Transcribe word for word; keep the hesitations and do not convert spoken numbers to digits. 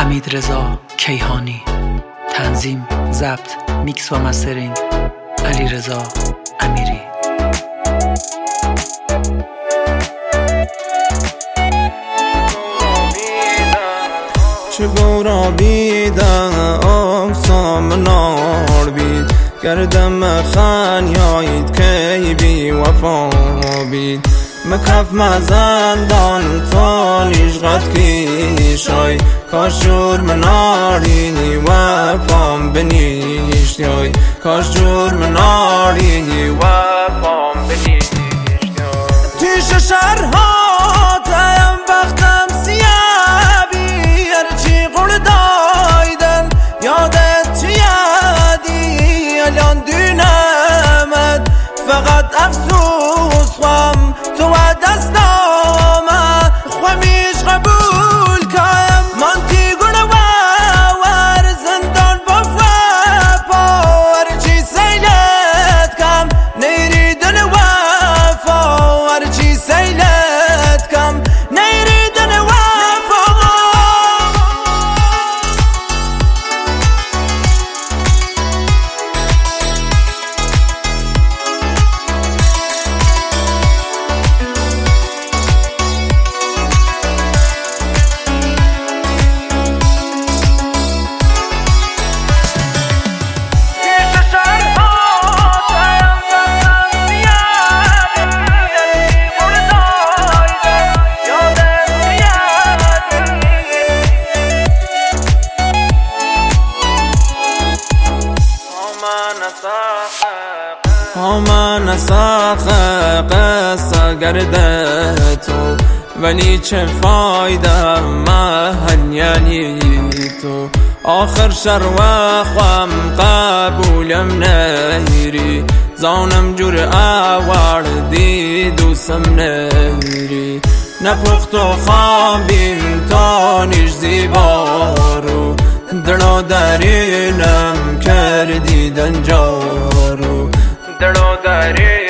حمیدرضا کیهانی. تنظیم، ضبط، میکس و مسترینگ علیرضا امیری. چه گورا بیدن آقسام نار بید گردم خانیایید که بی وفا بید مکف مزندان تا نیشغت کیشای کاش جور مناری وفام بنیشتیای کاش جور مناری وفام بنیشتیای تیش شرها تایم وقتم سیابی هرچی قول دایدن یادت چی یادی الان دینمد فقط افسوس خوام تو دست آمد خوامیش قبول کم منتی گونه ور زندان با فپا چی سیلت کم نیری دل وفا چی سیلت کم نیری دل وفا من ساخ قصه گرده تو ولی چه فایده من یعنی تو آخر شر و خوام قبولم نهیری زانم جور آوردی دوستم نهیری نپخت و خوابیم تا نیش زیبارو دلو درینم کردی دنجارو دلو داری